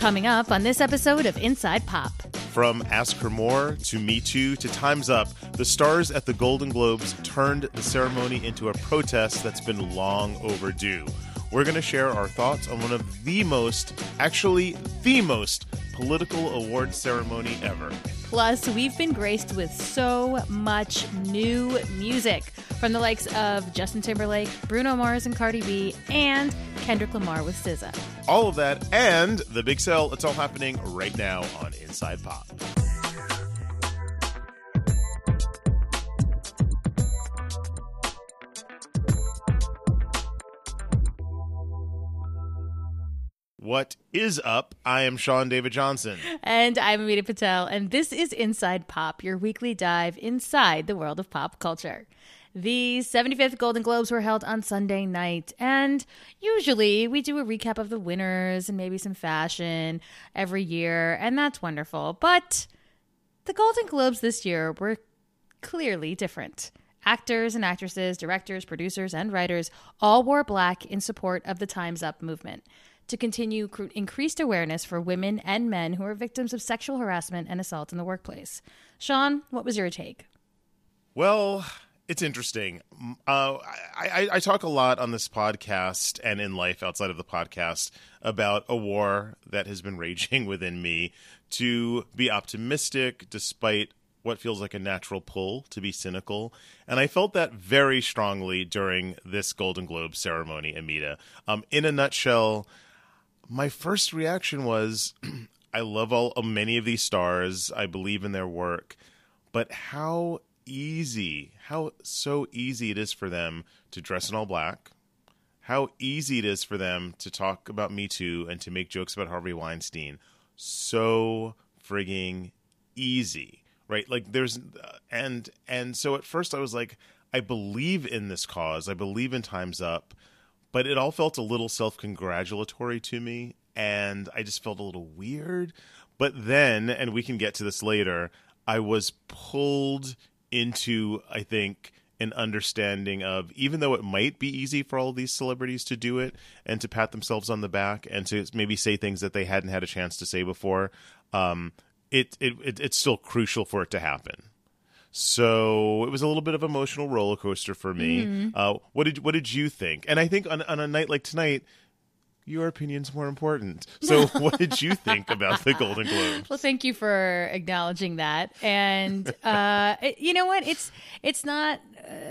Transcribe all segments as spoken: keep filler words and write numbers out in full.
Coming up on this episode of Inside Pop. From Ask Her More to Me Too to Time's Up, the stars at the Golden Globes turned the ceremony into a protest that's been long overdue. We're going to share our thoughts on one of the most, actually the most, political award ceremony ever. Plus, we've been graced with so much new music from the likes of Justin Timberlake, Bruno Mars and Cardi B, and Kendrick Lamar with S Z A. All of that and the big sell, it's all happening right now on Inside Pop. What is up? I am Sean David Johnson. And I'm Amita Patel, and this is Inside Pop, your weekly dive inside the world of pop culture. The seventy-fifth Golden Globes were held on Sunday night, and usually we do a recap of the winners and maybe some fashion every year, and that's wonderful. But the Golden Globes this year were clearly different. Actors and actresses, directors, producers, and writers all wore black in support of the Time's Up movement to continue cr- increased awareness for women and men who are victims of sexual harassment and assault in the workplace. Sean, what was your take? Well, it's interesting. Uh, I, I, I talk a lot on this podcast and in life outside of the podcast about a war that has been raging within me to be optimistic despite what feels like a natural pull to be cynical. And I felt that very strongly during this Golden Globe ceremony, Amita. Um, in a nutshell, my first reaction was, I love all many of these stars. I believe in their work. But how easy, how so easy it is for them to dress in all black. How easy it is for them to talk about Me Too and to make jokes about Harvey Weinstein. So frigging easy, right? Like there's, and, and so at first I was like, I believe in this cause. I believe in Time's Up. But it all felt a little self-congratulatory to me, and I just felt a little weird. But then, and we can get to this later, I was pulled into, I think, an understanding of, even though it might be easy for all of these celebrities to do it and to pat themselves on the back and to maybe say things that they hadn't had a chance to say before, um, it, it, it it's still crucial for it to happen. So it was a little bit of an emotional roller coaster for me. Mm-hmm. Uh, what did what did you think? And I think on, on a night like tonight, your opinion's more important. So what did you think about the Golden Globes? Well, thank you for acknowledging that. And uh, it, you know what? It's it's not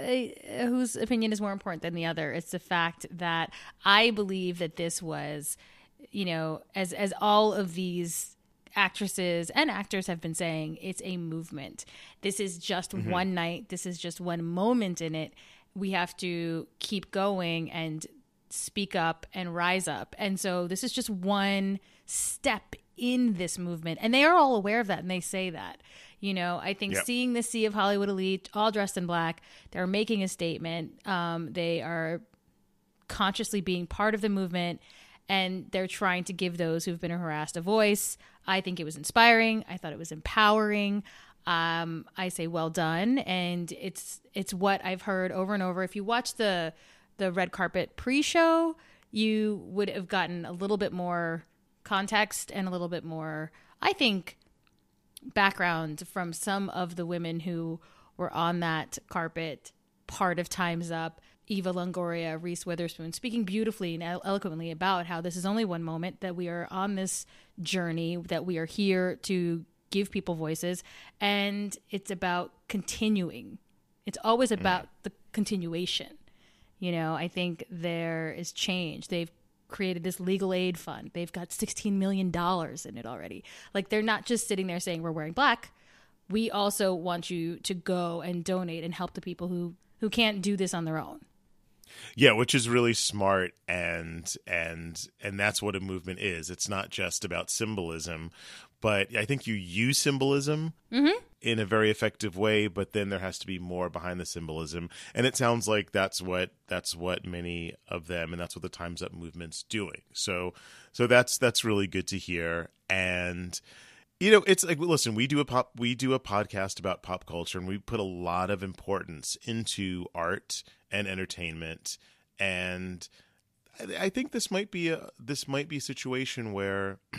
uh, whose opinion is more important than the other. It's the fact that I believe that this was, you know, as as all of these actresses and actors have been saying, it's a movement. This is just mm-hmm. one night. This is just one moment in it. We have to keep going and speak up and rise up. And so this is just one step in this movement. And they are all aware of that, and they say that. You know, I think yep. seeing the sea of Hollywood elite all dressed in black, they're making a statement. Um, they are consciously being part of the movement, and they're trying to give those who've been harassed a voice. I think it was inspiring. I thought it was empowering. Um, I say well done. And it's it's what I've heard over and over. If you watch the the red carpet pre-show, you would have gotten a little bit more context and a little bit more, I think, background from some of the women who were on that carpet, part of Time's Up. Eva Longoria, Reese Witherspoon, speaking beautifully and eloquently about how this is only one moment, that we are on this journey, that we are here to give people voices, and it's about continuing. It's always about the continuation. You know, I think there is change. They've created this legal aid fund. They've got sixteen million dollars in it already. Like, they're not just sitting there saying we're wearing black. We also want you to go and donate and help the people who, who can't do this on their own. Yeah, which is really smart, and and and that's what a movement is. It's not just about symbolism, but I think you use symbolism mm-hmm. in a very effective way, but then there has to be more behind the symbolism. And it sounds like that's what that's what many of them, and that's what the Time's Up movement's doing. So so that's that's really good to hear. And you know, it's like, listen, we do a pop, we do a podcast about pop culture, and we put a lot of importance into art and entertainment. And I think this might be a this might be a situation where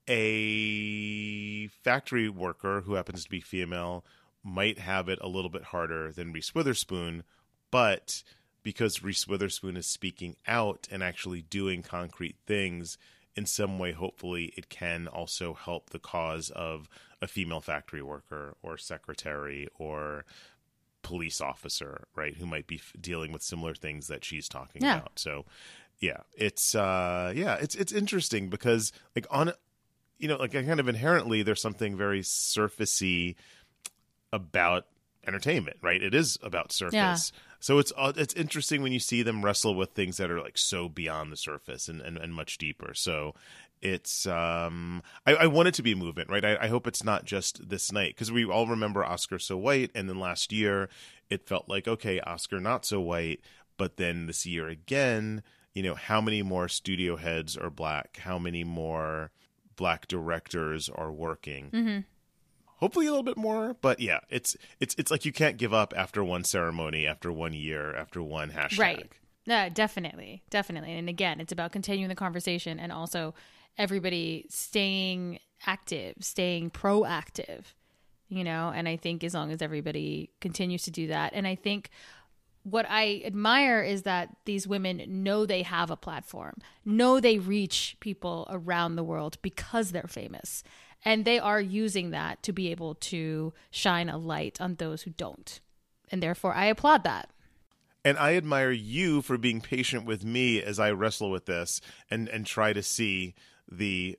a factory worker who happens to be female might have it a little bit harder than Reese Witherspoon, but because Reese Witherspoon is speaking out and actually doing concrete things, in some way, hopefully, it can also help the cause of a female factory worker or secretary or police officer, right, who might be f- dealing with similar things that she's talking Yeah. about. So, yeah, it's uh, yeah, it's it's interesting because, like, on, you know, like, kind of inherently, there's something very surfacey about entertainment, right? It is about surface. Yeah. So it's uh, it's interesting when you see them wrestle with things that are like so beyond the surface and, and, and much deeper. So it's um I, I want it to be a movement, right? I, I hope it's not just this night, because we all remember Oscar So White, and then last year it felt like, okay, Oscar Not So White, but then this year again, you know, how many more studio heads are black? How many more black directors are working? Mm-hmm. Hopefully a little bit more, but yeah, it's it's it's like you can't give up after one ceremony, after one year, after one hashtag. Right. Yeah, definitely. Definitely. And again, it's about continuing the conversation and also everybody staying active, staying proactive, you know, and I think as long as everybody continues to do that. And I think what I admire is that these women know they have a platform, know they reach people around the world because they're famous. And they are using that to be able to shine a light on those who don't. And therefore, I applaud that. And I admire you for being patient with me as I wrestle with this and, and try to see the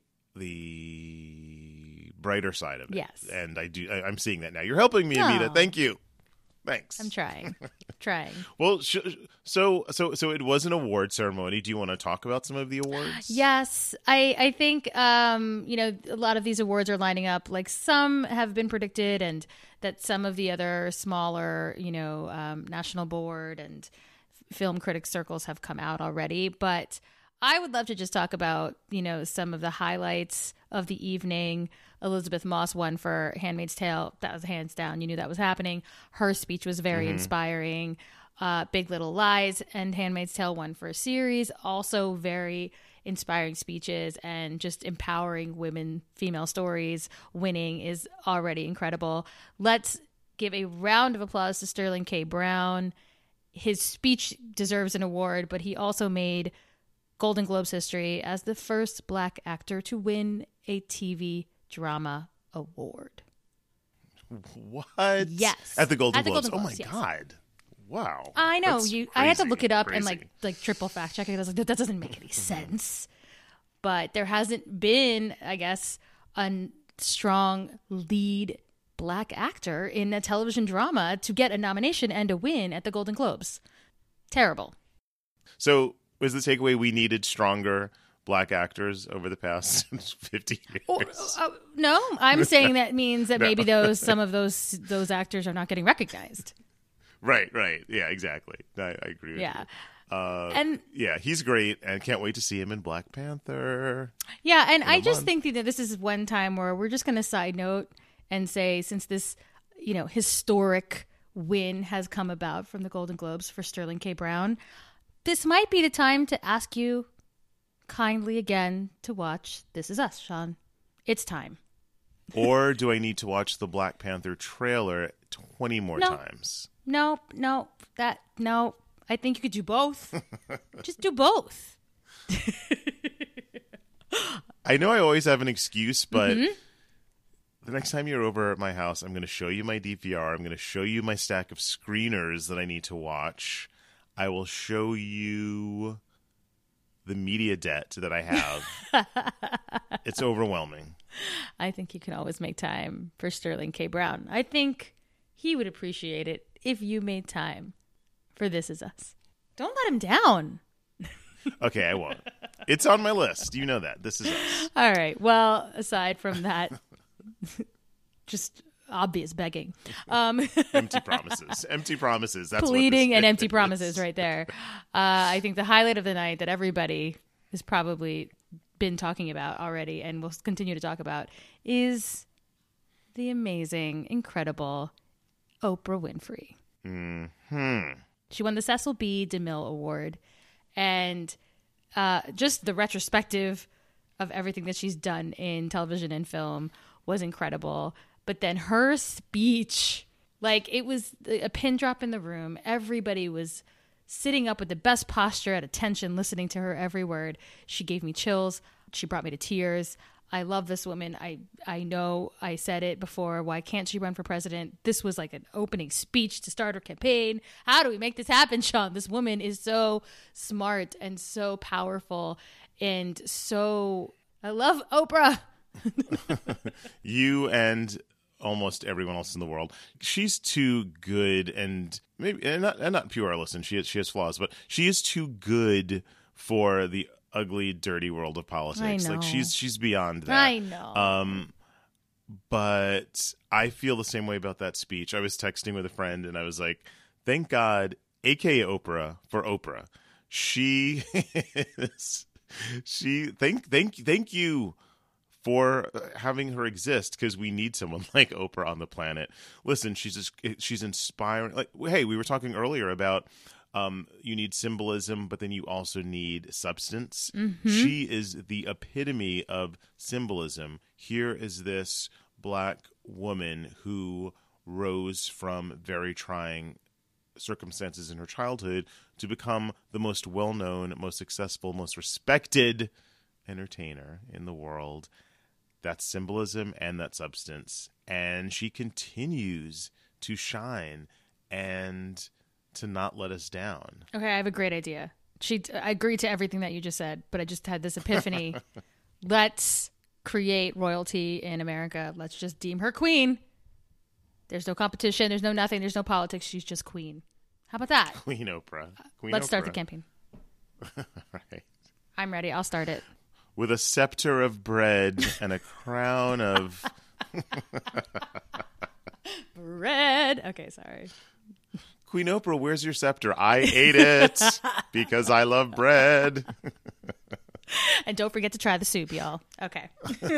the brighter side of it. Yes. And I do. I, I'm seeing that now. You're helping me, Amita. Oh. Thank you. Thanks. I'm trying. trying. Well, sh- so so so it was an award ceremony. Do you want to talk about some of the awards? Yes, I I think um you know a lot of these awards are lining up. Like some have been predicted, and that some of the other smaller you know um, national board and f- film critic circles have come out already. But I would love to just talk about you know some of the highlights of the evening. Elizabeth Moss won for Handmaid's Tale. That was hands down. You knew that was happening. Her speech was very mm-hmm. inspiring. Uh, Big Little Lies and Handmaid's Tale won for a series. Also very inspiring speeches and just empowering women, female stories. Winning is already incredible. Let's give a round of applause to Sterling K. Brown. His speech deserves an award, but he also made Golden Globes history as the first black actor to win a T V drama award. What? Yes. At the Golden At the Globes. Golden oh Globes, my yes. God. Wow. I know. That's you. crazy, I had to look it up crazy. and like like triple fact check it. I was like, that, that doesn't make any sense. But there hasn't been, I guess, a strong lead black actor in a television drama to get a nomination and a win at the Golden Globes. Terrible. So was the takeaway we needed stronger black actors over the past fifty years? Or, uh, no, I'm saying that means that No. maybe those some of those those actors are not getting recognized. Right, right. Yeah, exactly. I, I agree with Yeah. you. Uh, And yeah, he's great, and can't wait to see him in Black Panther. yeah, and I just month. think that this is one time where we're just going to side note and say, since this, you know, historic win has come about from the Golden Globes for Sterling K. Brown, this might be the time to ask you kindly again to watch This Is Us, Sean. It's time. Or do I need to watch the Black Panther trailer twenty more No. times? Nope, nope, that, nope. I think you could do both. Just do both. I know I always have an excuse, but Mm-hmm. the next time you're over at my house, I'm going to show you my D V R. I'm going to show you my stack of screeners that I need to watch. I will show you the media debt that I have. It's overwhelming. I think you can always make time for Sterling K. Brown. I think he would appreciate it if you made time for This Is Us. Don't let him down. Okay, I won't. It's on my list. You know that. This is us. All right. Well, aside from that, just obvious begging, um, Empty promises. Empty promises. That's pleading what this and empty is. promises right there. Uh, I think the highlight of the night that everybody has probably been talking about already and will continue to talk about is the amazing, incredible Oprah Winfrey. Hmm. She won the Cecil B. DeMille Award. And uh, just the retrospective of everything that she's done in television and film was incredible. But then her speech, like it was a pin drop in the room. Everybody was sitting up with the best posture at attention, listening to her every word. She gave me chills. She brought me to tears. I love this woman. I, I know I said it before. Why can't she run for president? This was like an opening speech to start her campaign. How do we make this happen, Sean? This woman is so smart and so powerful and so... I love Oprah. You and almost everyone else in the world. She's too good, and maybe and not and not pure. Listen, she has, she has flaws, but she is too good for the ugly, dirty world of politics. I know. Like she's she's beyond that. I know. Um, but I feel the same way about that speech. I was texting with a friend, and I was like, "Thank God, A K A Oprah, for Oprah. She is she. Thank thank thank you." For having her exist, because we need someone like Oprah on the planet. Listen, she's just, she's inspiring. Like, hey, we were talking earlier about um, you need symbolism, but then you also need substance. Mm-hmm. She is the epitome of symbolism. Here is this Black woman who rose from very trying circumstances in her childhood to become the most well-known, most successful, most respected entertainer in the world. That's symbolism and that substance. And she continues to shine and to not let us down. Okay, I have a great idea. She, I agree to everything that you just said, but I just had this epiphany. Let's create royalty in America. Let's just deem her queen. There's no competition. There's no nothing. There's no politics. She's just queen. How about that? Queen Oprah. Queen Let's Oprah. start the campaign. Right. I'm ready. I'll start it. With a scepter of bread and a crown of... bread. Okay, sorry. Queen Oprah, where's your scepter? I ate it because I love bread. And don't forget to try the soup, y'all. Okay.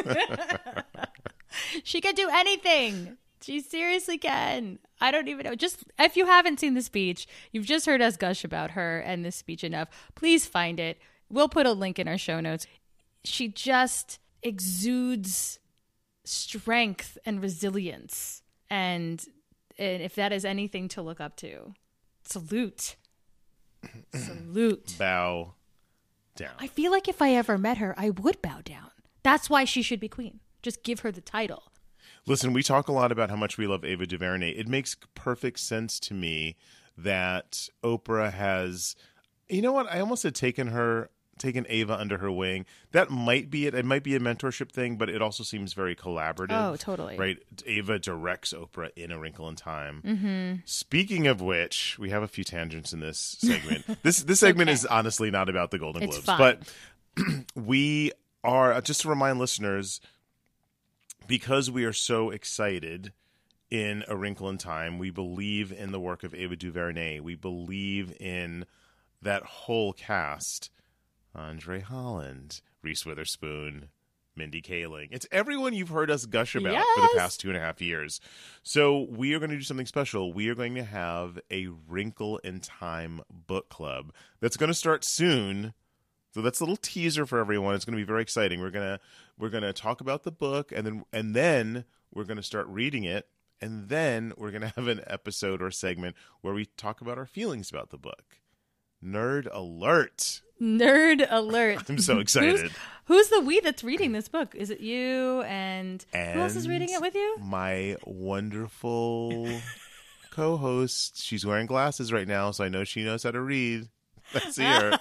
She can do anything. She seriously can. I don't even know. Just if you haven't seen the speech, you've just heard us gush about her and this speech enough, please find it. We'll put a link in our show notes. She just exudes strength and resilience. And, and if that is anything to look up to, salute. Salute. Bow down. I feel like if I ever met her, I would bow down. That's why she should be queen. Just give her the title. Listen, we talk a lot about how much we love Ava DuVernay. It makes perfect sense to me that Oprah has, you know what? I almost had taken her, taken Ava under her wing. That might be it. It might be a mentorship thing, but it also seems very collaborative. Oh, totally. Right? Ava directs Oprah in A Wrinkle in Time. Mm-hmm. Speaking of which, we have a few tangents in this segment. this this segment okay. is honestly not about the Golden It's Globes, fine. but we are, just to remind listeners, because we are so excited in A Wrinkle in Time, we believe in the work of Ava DuVernay. We believe in that whole cast. Andre Holland, Reese Witherspoon, Mindy Kaling. It's everyone you've heard us gush about yes. for the past two and a half years. So we are going to do something special. We are going to have a Wrinkle in Time book club that's going to start soon. So that's a little teaser for everyone. It's going to be very exciting. We're gonna we're gonna talk about the book, and then and then we're going to start reading it, and then we're going to have an episode or segment where we talk about our feelings about the book. Nerd alert! Nerd alert! I'm so excited. Who's, who's the we that's reading this book? Is it you and, and who else is reading it with you? My wonderful co-host. She's wearing glasses right now, so I know she knows how to read. Let's see her.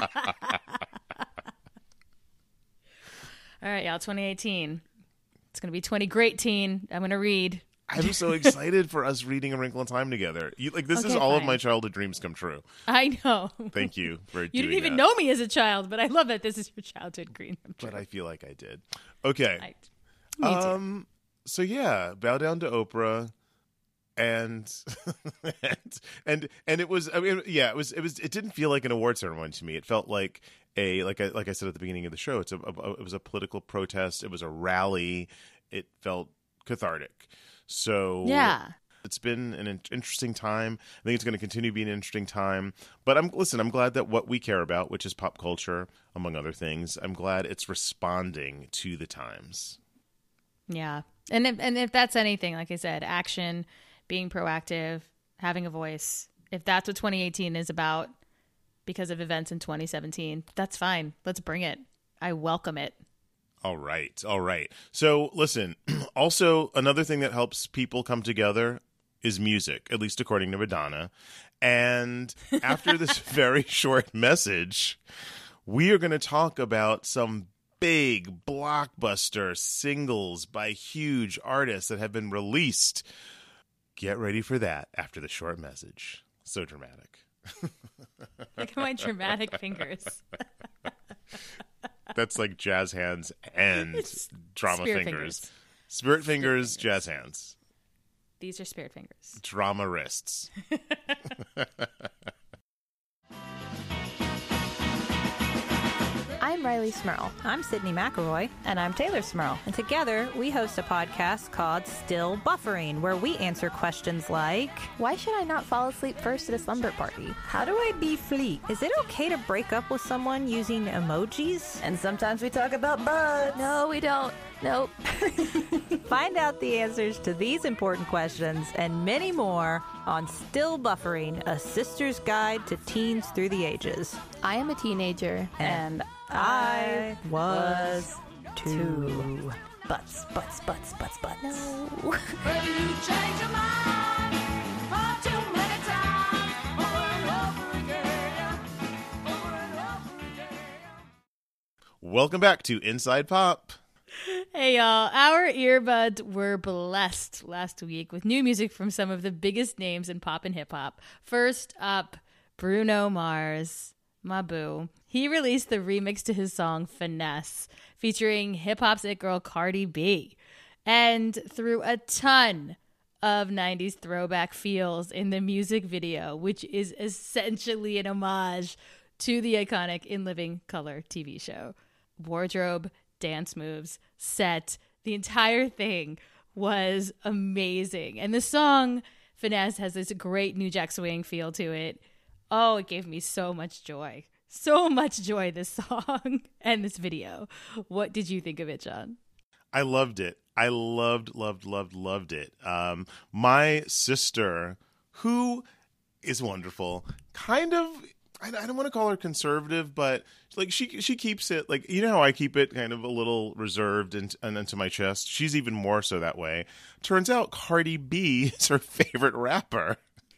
All right, y'all, twenty eighteen. It's going to be twenty great teen. I'm going to read. I'm so excited for us reading A Wrinkle in Time together. You, like this Okay, is all fine. of my childhood dreams come true. I know. Thank you for You doing didn't even that. know me as a child, but I love that this is your childhood dream. But I feel like I did. Okay. I, me too. Um. So yeah, bow down to Oprah, and and and and it was. I mean, yeah, it was. It was. It didn't feel like an award ceremony to me. It felt like a like I like I said at the beginning of the show. It's a, a it was a political protest. It was a rally. It felt cathartic. So yeah. It's been an in- interesting time. I think it's going to continue to be an interesting time. But I'm listen, I'm glad that what we care about, which is pop culture, among other things, I'm glad it's responding to the times. Yeah. And if, and if that's anything, like I said, action, being proactive, having a voice, if that's what twenty eighteen is about because of events in twenty seventeen, that's fine. Let's bring it. I welcome it. All right. All right. So listen, also another thing that helps people come together is music, at least according to Madonna. And after this very short message, we are going to talk about some big blockbuster singles by huge artists that have been released. Get ready for that after the short message. So dramatic. Look at my dramatic fingers. That's like jazz hands and drama Spirit fingers. fingers. Spirit fingers, Spirit fingers. jazz hands. These are spirit fingers. Drama wrists. I'm Riley Smurl. I'm Sydney McElroy. And I'm Taylor Smurl. And together, we host a podcast called Still Buffering, where we answer questions like, Why should I not fall asleep first at a slumber party? how do I be fleet? Is it okay to break up with someone using emojis? And sometimes we talk about bugs. No, we don't. Nope. Find out the answers to these important questions and many more on Still Buffering, a sister's guide to teens through the ages. I am a teenager. And I was too. Butts, butts, butts, butts, butts. No. But you change your mind far too many times, over and over again, over and over again. Welcome back to Inside Pop. Hey y'all, our earbuds were blessed last week with new music from some of the biggest names in pop and hip hop. First up, Bruno Mars, my boo. He released the remix to his song Finesse, featuring hip hop's it girl Cardi B, and threw a ton of nineties throwback feels in the music video, which is essentially an homage to the iconic In Living Color T V show. Wardrobe, dance moves, set, the entire thing was amazing. And the song Finesse has this great New Jack Swing feel to it. Oh, it gave me so much joy. So much joy, this song and this video. What did you think of it, John? I loved it. I loved, loved, loved, loved it. Um, my sister, who is wonderful, kind of, I, I don't want to call her conservative, but like she she keeps it, like, you know how I keep it kind of a little reserved and, and into my chest? She's even more so that way. Turns out Cardi B is her favorite rapper.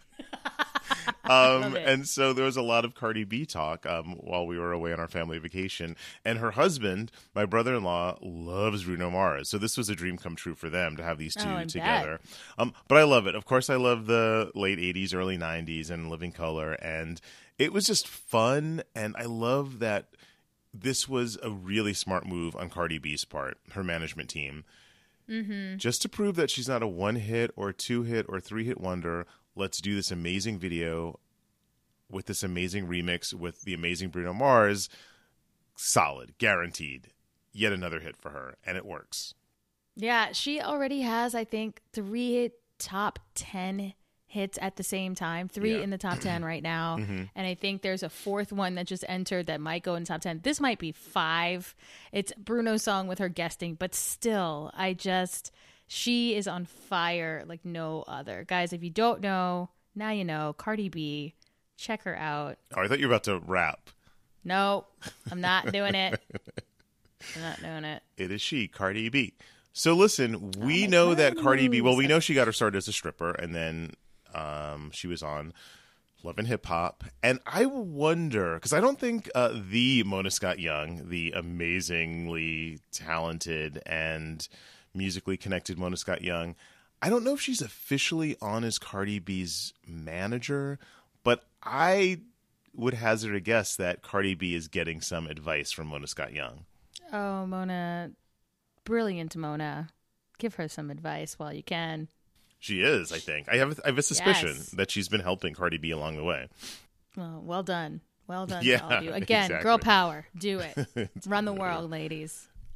Um, and so there was a lot of Cardi B talk um, while we were away on our family vacation. And her husband, my brother-in-law, loves Bruno Mars. So this was a dream come true for them to have these two Oh, I together. Um, but I love it. Of course, I love the late eighties, early nineties and Living Color. And it was just fun. And I love that this was a really smart move on Cardi B's part, her management team. Mm-hmm. Just to prove that she's not a one-hit or two-hit or three-hit wonder. Let's do this amazing video with this amazing remix with the amazing Bruno Mars. Solid, guaranteed. Yet another hit for her, and it works. Yeah, she already has, I think, three top ten hits at the same time. Three Yeah. in the top ten right now. Mm-hmm. And I think there's a fourth one that just entered that might go in top ten. This might be five. It's Bruno's song with her guesting, but still, I just... She is on fire like no other. Guys, if you don't know, now you know. Cardi B, check her out. Oh, I thought you were about to rap. No, I'm not doing it. I'm not doing it. It is she, Cardi B. So listen, we know that Cardi B, well, we know she got her start as a stripper, and then um, she was on Love and Hip Hop. And I wonder, because I don't think uh, the Mona Scott Young, the amazingly talented and musically connected Mona Scott Young, I don't know if she's officially on as Cardi B's manager, but I would hazard a guess that Cardi B is getting some advice from Mona Scott Young. Oh, Mona. Brilliant, Mona. Give her some advice while you can. She is, I think. I have, I have a suspicion Yes. that she's been helping Cardi B along the way. Well, well done. Well done Yeah, to all of you. Again, exactly. girl power. Do it. Run the world, ladies.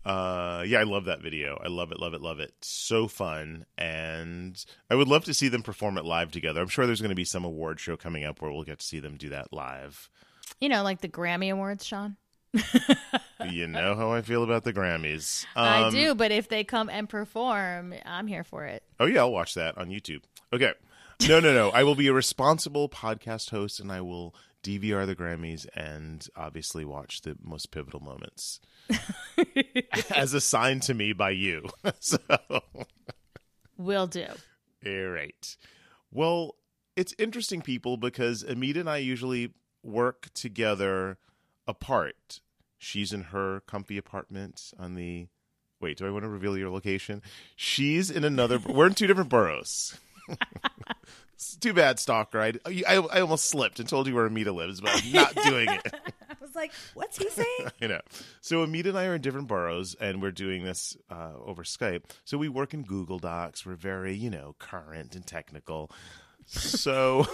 Uh, yeah, I love that video. I love it, love it, love it. So fun. And I would love to see them perform it live together. I'm sure there's going to be some award show coming up where we'll get to see them do that live. You know, like the Grammy Awards, Sean. You know how I feel about the Grammys. Um, I do, but if they come and perform, I'm here for it. Oh, yeah, I'll watch that on YouTube. Okay. No, no, no. I will be a responsible podcast host, and I will D V R the Grammys and obviously watch the most pivotal moments as assigned to me by you. So, Will do. all right. Well, it's interesting, people, because Amita and I usually work together apart. She's in her comfy apartment on the... Wait, do I want to reveal your location? She's in another... We're in two different boroughs. It's too bad, stalker. I, I, I almost slipped and told you where Amita lives, but I'm not doing it. I was like, what's he saying? I know. So Amita and I are in different boroughs, and we're doing this uh, over Skype. So we work in Google Docs. We're very, you know, current and technical. So...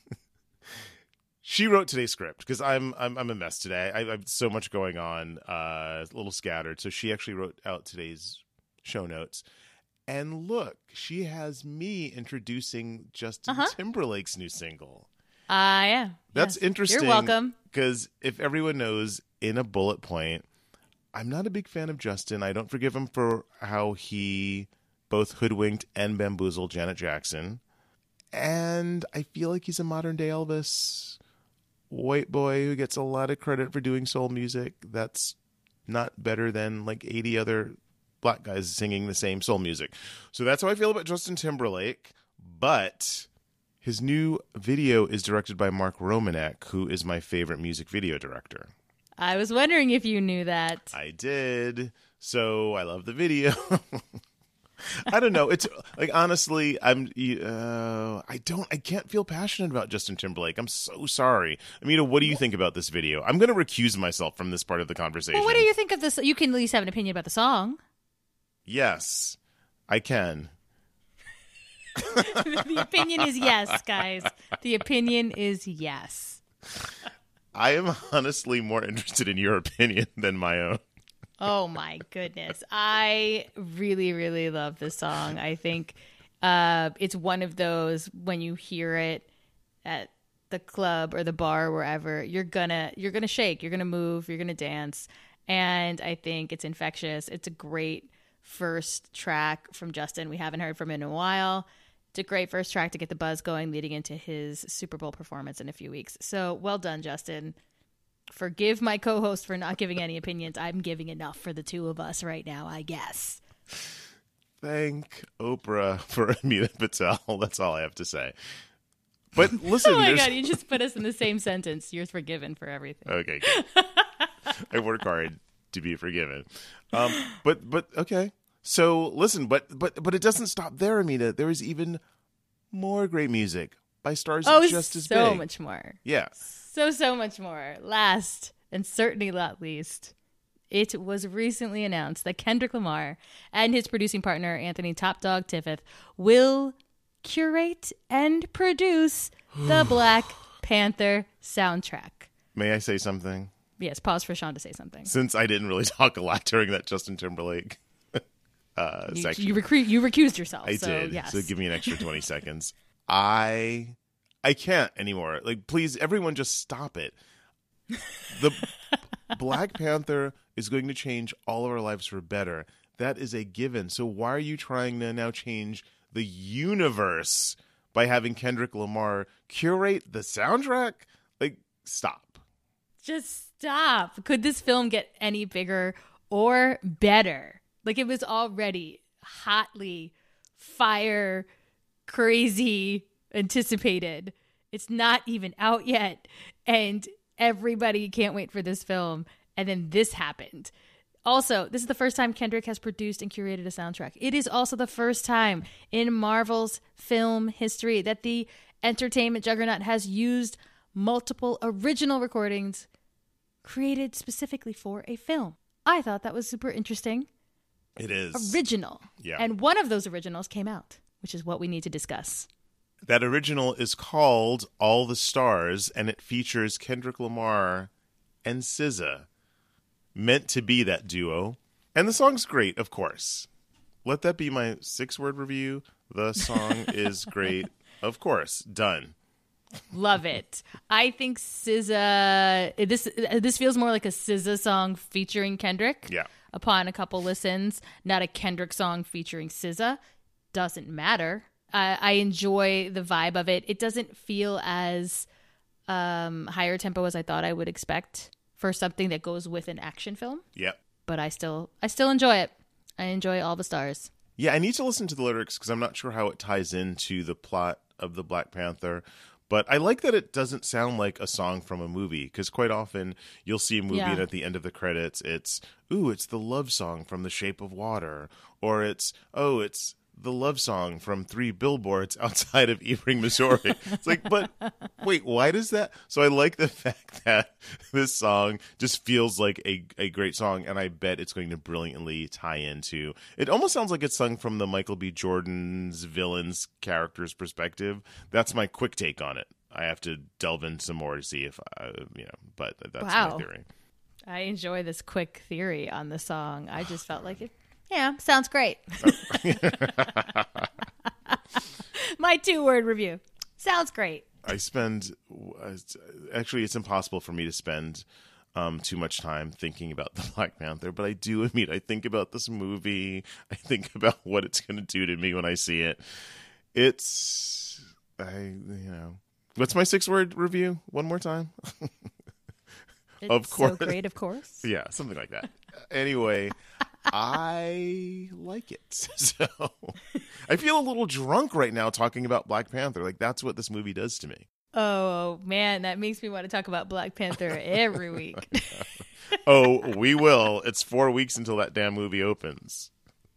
She wrote today's script because I'm, I'm I'm a mess today. I, I have so much going on, uh, a little scattered. So she actually wrote out today's show notes. And look, she has me introducing Justin Uh-huh. Timberlake's new single. Ah, uh, yeah. That's Yes. interesting. You're welcome. Because if everyone knows, in a bullet point, I'm not a big fan of Justin. I don't forgive him for how he both hoodwinked and bamboozled Janet Jackson. And I feel like he's a modern day Elvis. White boy who gets a lot of credit for doing soul music. That's not better than like eighty other black guys singing the same soul music. So that's how I feel about Justin Timberlake. But his new video is directed by Mark Romanek, who is my favorite music video director. I was wondering if you knew that. I did. So I love the video. I don't know. It's like, honestly, I'm, uh, I don't, I can't feel passionate about Justin Timberlake. I'm so sorry. Amita, what do you think about this video? I'm going to recuse myself from this part of the conversation. Well, what do you think of this? You can at least have an opinion about the song. Yes, I can. The opinion is yes, guys. The opinion is yes. I am honestly more interested in your opinion than my own. Oh my goodness. I really, really love this song. I think uh, it's one of those when you hear it at the club or the bar or wherever, you're gonna you're gonna shake, you're gonna move, you're gonna dance. And I think it's infectious. It's a great first track from Justin. We haven't heard from him in a while. It's a great first track to get the buzz going leading into his Super Bowl performance in a few weeks. So well done, Justin. Forgive my co-host for not giving any opinions. I'm giving enough for the two of us right now, I guess. Thank Oprah for Amita Patel. That's all I have to say. But listen, Oh my there's... God, you just put us in the same sentence. You're forgiven for everything. Okay, good. I work hard to be forgiven. Um, but but okay. So listen, but but but it doesn't stop there, Amita. There is even more great music by stars Oh, just as so big. much more. Yeah. So, so much more. Last, and certainly not least, it was recently announced that Kendrick Lamar and his producing partner, Anthony Top Dog Tiffith, will curate and produce the Black Panther soundtrack. May I say something? Yes, pause for Sean to say something. Since I didn't really talk a lot during that Justin Timberlake uh, You, section. you, recru- you recused yourself. I so, did. Yes. So give me an extra twenty seconds. I I can't anymore. Like, please, everyone just stop it. The Black Panther is going to change all of our lives for better. That is a given. So why are you trying to now change the universe by having Kendrick Lamar curate the soundtrack? Like, stop. Just stop. Could this film get any bigger or better? Like, it was already hotly fire crazy anticipated. It's not even out yet, and everybody can't wait for this film. And then this happened. Also, this is the first time Kendrick has produced and curated a soundtrack. It is also the first time in Marvel's film history that the entertainment juggernaut has used multiple original recordings created specifically for a film. I thought that was super interesting. It is. Original. Yeah. And one of those originals came out, which is what we need to discuss. That original is called All the Stars, and it features Kendrick Lamar and S Z A, meant to be that duo. And the song's great, of course. Let that be my six-word review. The song is great, of course. Done. Love it. I think S Z A, this this feels more like a S Z A song featuring Kendrick. Yeah. Upon a couple listens, not a Kendrick song featuring S Z A. Doesn't matter. Uh, I enjoy the vibe of it. It doesn't feel as um, higher tempo as I thought I would expect for something that goes with an action film. Yep. But I still, I still enjoy it. I enjoy all the stars. Yeah, I need to listen to the lyrics because I'm not sure how it ties into the plot of the Black Panther. But I like that it doesn't sound like a song from a movie, because quite often you'll see a movie Yeah. and at the end of the credits it's, ooh, it's the love song from The Shape of Water. Or it's, oh, it's the love song from Three Billboards Outside of Ebbing, Missouri. It's like, but wait, why does that? So I like the fact that this song just feels like a, a great song, and I bet it's going to brilliantly tie into. It almost sounds like it's sung from the Michael B. Jordan's villain's character's perspective. That's my quick take on it. I have to delve in some more to see if, I, you know, but that's Wow. my theory. I enjoy this quick theory on the song. I just felt like it. Yeah, sounds great. My two-word review. Sounds great. I spend uh, actually it's impossible for me to spend um, too much time thinking about the Black Panther, but I do admit I think about this movie. I think about what it's going to do to me when I see it. It's I you know what's my six word review? One more time. It's Of course. so great, of course. Yeah, something like that. Anyway, I like it. So I feel a little drunk right now talking about Black Panther. Like that's what this movie does to me. Oh man, that makes me want to talk about Black Panther every week. Oh, we will. It's four weeks until that damn movie opens.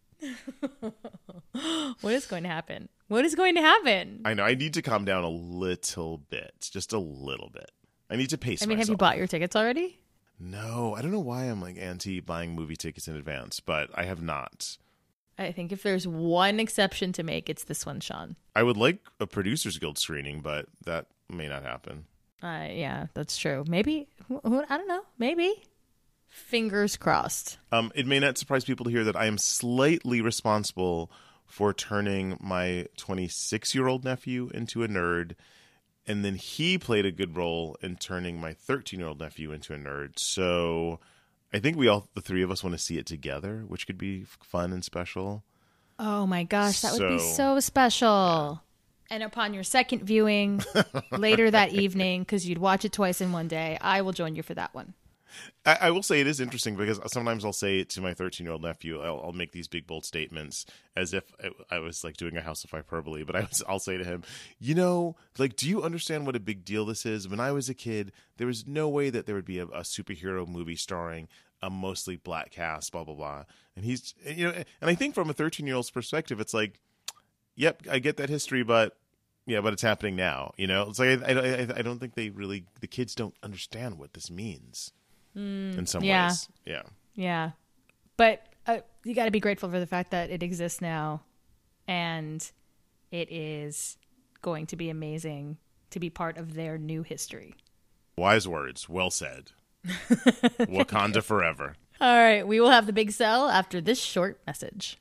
What is going to happen? What is going to happen? I know. I need to calm down a little bit. Just a little bit. I need to pace I mean, have myself. you bought your tickets already? No. I don't know why I'm like anti buying movie tickets in advance, but I have not. I think if there's one exception to make, it's this one, Sean. I would like a Producers Guild screening, but that may not happen. Uh, yeah, that's true. Maybe, who, who- I don't know. Maybe. Fingers crossed. Um, it may not surprise people to hear that I am slightly responsible for turning my twenty-six-year-old nephew into a nerd, and then he played a good role in turning my thirteen-year-old nephew into a nerd. So I think we all, the three of us, want to see it together, which could be fun and special. Oh my gosh, that would be So- so special. And upon your second viewing later that evening, because you'd watch it twice in one day, I will join you for that one. I, I will say it is interesting because sometimes I'll say it to my thirteen-year-old nephew. I'll, I'll make these big, bold statements as if I, I was like doing a House of Hyperbole. But I was, I'll say to him, you know, like, do you understand what a big deal this is? When I was a kid, there was no way that there would be a, a superhero movie starring a mostly black cast, blah, blah, blah. And he's, you know, and I think from a thirteen-year-old's perspective, it's like, yep, I get that history, but yeah, but it's happening now. You know, it's like I, I, I don't think they really, the kids don't understand what this means. In some yeah. ways. Yeah. Yeah. But uh, you got to be grateful for the fact that it exists now. And it is going to be amazing to be part of their new history. Wise words. Well said. Wakanda forever. All right. We will have the big sell after this short message.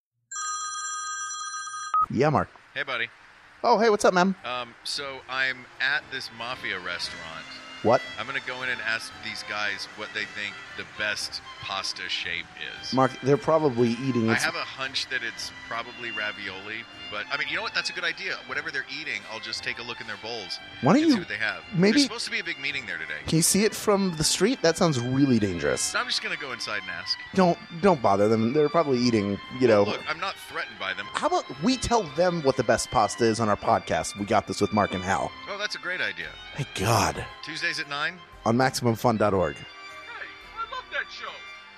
Yeah, Mark. Hey, buddy. Oh, hey, what's up, man? Um, so I'm at this mafia restaurant. What? I'm going to go in and ask these guys what they think the best pasta shape is. Mark, they're probably eating I it. have a hunch that it's probably ravioli, but I mean, you know what? That's a good idea. Whatever they're eating, I'll just take a look in their bowls Why don't and you- see what they have. maybe- There's supposed to be a big meeting there today. Can you see it from the street? That sounds really dangerous. So I'm just going to go inside and ask. Don't don't bother them. They're probably eating, you know. Look, I'm not threatened by them. How about we tell them what the best pasta is on our podcast? We got this with Mark and Hal. Oh, that's a great idea. Hey, God. Tuesdays at nine? On Maximum Fun dot org. Hey, I love that show.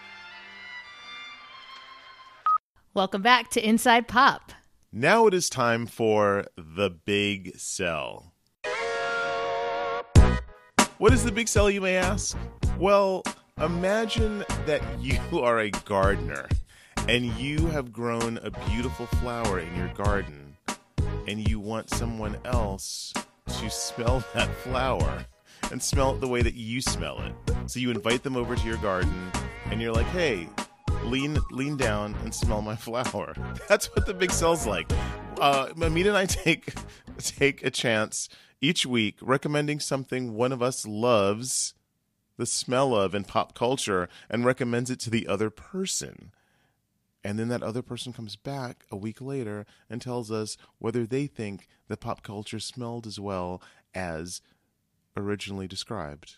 Welcome back to Inside Pop. Now it is time for the big sell. What is the big sell, you may ask? Well, imagine that you are a gardener and you have grown a beautiful flower in your garden and you want someone else to smell that flower and smell it the way that you smell it. So you invite them over to your garden and you're like, hey, lean lean down and smell my flower. That's what the Big Cell's like. Uh, Amita and I take take a chance each week recommending something one of us loves the smell of in pop culture and recommends it to the other person. And then that other person comes back a week later and tells us whether they think that pop culture smelled as well as originally described.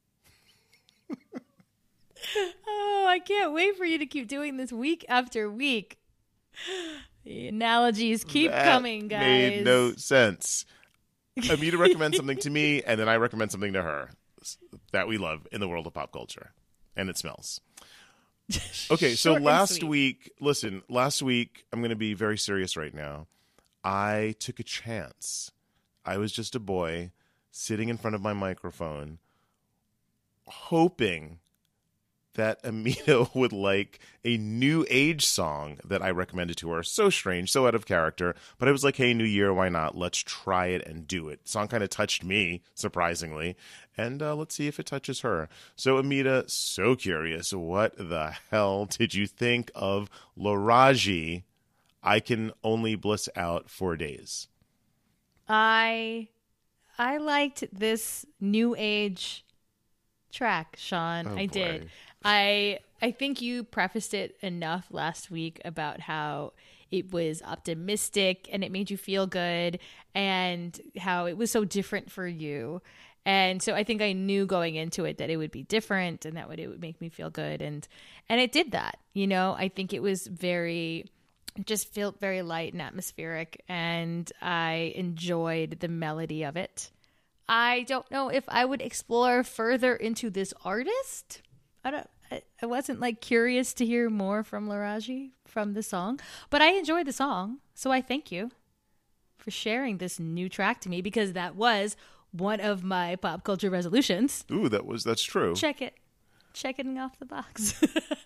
Oh, I can't wait for you to keep doing this week after week. The analogies keep That coming, guys. Made no sense. Amita recommends something to me, and then I recommend something to her that we love in the world of pop culture, and it smells. Okay, so Short and last sweet. week, listen, last week, I'm going to be very serious right now. I took a chance. I was just a boy sitting in front of my microphone, hoping that Amita would like a new age song that I recommended to her. So strange, so out of character. But I was like, hey, new year, why not? Let's try it and do it. Song kind of touched me, surprisingly. And uh, let's see if it touches her. So, Amita, so curious, what the hell did you think of Laraji? I Can Only Bliss Out for Days. I I liked this new age track, Sean. Oh, I boy. did. I I think you prefaced it enough last week about how it was optimistic and it made you feel good and how it was so different for you. And so I think I knew going into it that it would be different and that would it would make me feel good, and and it did that. You know, I think it was very it just felt very light and atmospheric, and I enjoyed the melody of it. I don't know if I would explore further into this artist. I don't. I, I wasn't like curious to hear more from Laraji from the song, but I enjoyed the song, so I thank you for sharing this new track to me, because that was one of my pop culture resolutions. Ooh, that was that's true. Check it, checking off the box.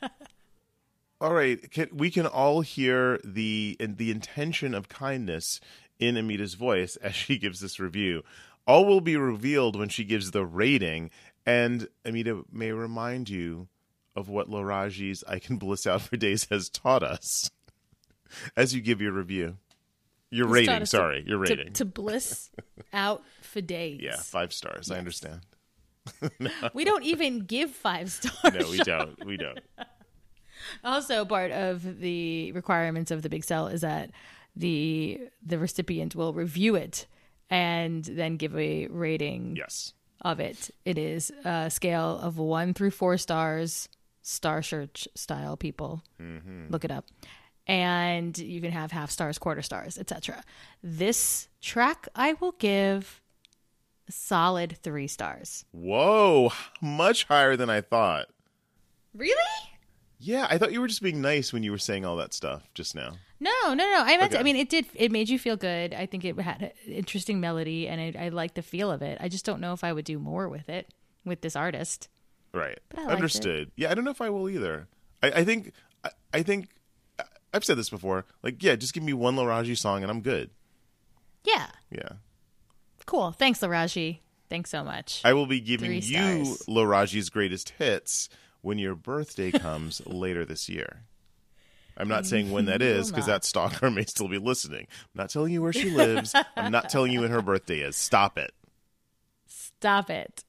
All right, can, we can all hear the the intention of kindness in Amita's voice as she gives this review. All will be revealed when she gives the rating, and Amita may remind you of what Laraji's I Can Bliss Out for Days has taught us as you give your review. Your It's taught rating, us to- sorry, your to, rating. to bliss out for days. Yeah, five stars, I understand. We don't even give five stars. No, we don't, we don't. Also, part of the requirements of the Big Cell is that the the recipient will review it and then give a rating Yes. of it. It is a scale of one through four stars, Star Search style people. Mm-hmm. Look it up. And you can have half stars, quarter stars, et cetera. This track I will give a solid three stars. Whoa, much higher than I thought. Really? Yeah, I thought you were just being nice when you were saying all that stuff just now. No, no, no. I meant. To, Okay. I mean, it did. It made you feel good. I think it had an interesting melody, and I, I liked the feel of it. I just don't know if I would do more with it with this artist. Right. But I liked Understood. Yeah, I don't know if I will either. I, I think, I, I think, I've said this before. Like, yeah, just give me one Laraji song and I'm good. Yeah, Yeah. cool. Thanks, Laraji. Thanks so much. I will be giving Three you stars. Laraji's greatest hits when your birthday comes later this year. I'm not saying when that is, because not. that stalker may still be listening. I'm not telling you where she lives. I'm not telling you when her birthday is. Stop it. Stop it.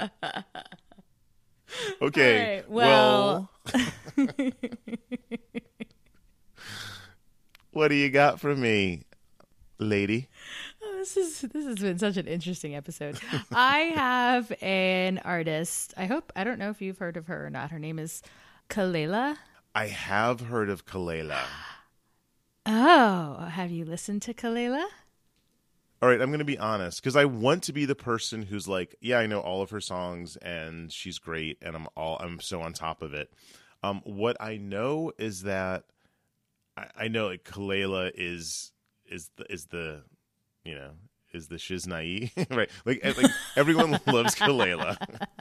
Okay. All right, well- well what do you got for me, lady? Oh, this is this has been such an interesting episode. I have an artist. I hope I don't know if you've heard of her or not. Her name is Kalela. I have heard of Kalela. Oh, have you listened to Kalela? All right, I'm going to be honest, because I want to be the person who's like, yeah, I know all of her songs and she's great and I'm all I'm so on top of it. Um, what I know is that I, I know like Kalela is is the, is the you know is the Shiznai, right? Like like everyone loves Kalela.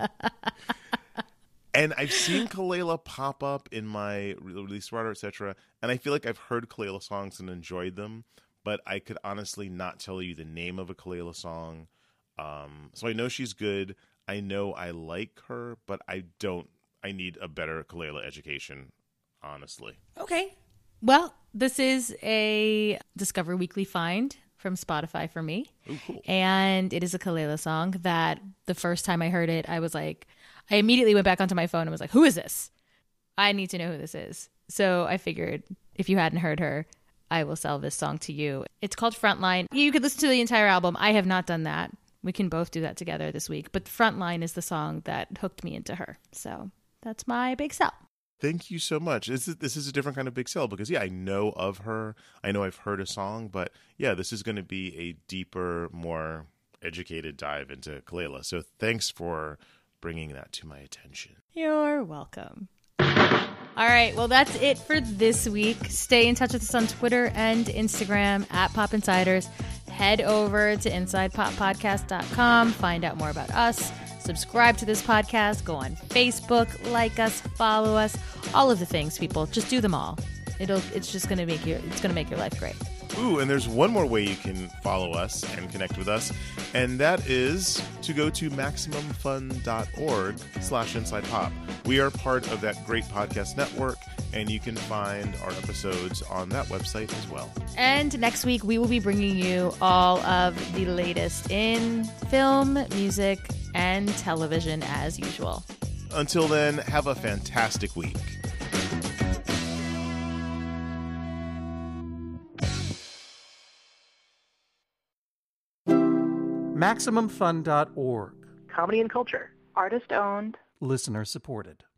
And I've seen Kalela pop up in my release radar, et cetera. And I feel like I've heard Kalela songs and enjoyed them, but I could honestly not tell you the name of a Kalela song. Um, so I know she's good. I know I like her, but I don't. I need a better Kalela education honestly. Okay. Well, this is a Discover Weekly find from Spotify for me. Ooh, cool. And it is a Kelela song that the first time I heard it, I was like, I immediately went back onto my phone and was like, who is this? I need to know who this is. So I figured if you hadn't heard her, I will sell this song to you. It's called Frontline. You could listen to the entire album. I have not done that. We can both do that together this week. But Frontline is the song that hooked me into her. So that's my big sell. Thank you so much. This is, this is a different kind of big sell because, yeah, I know of her. I know I've heard a song. But, yeah, this is going to be a deeper, more educated dive into Kelela. So thanks for bringing that to my attention. You're welcome. All right, well, that's it for this week. Stay in touch with us on Twitter and Instagram at Pop Insiders. Head over to inside pop podcast dot com. Find out more about us. Subscribe to this podcast. Go on Facebook, like us, follow us. All of the things, people. Just do them all. It'll. It's just gonna make you. It's gonna make your life great. Ooh, and there's one more way you can follow us and connect with us, and that is to go to maximum fun dot org slash inside pop. We are part of that great podcast network, and you can find our episodes on that website as well. And next week, we will be bringing you all of the latest in film, music, and television as usual. Until then, have a fantastic week. maximum fun dot org. Comedy and culture. Artist owned. Listener supported.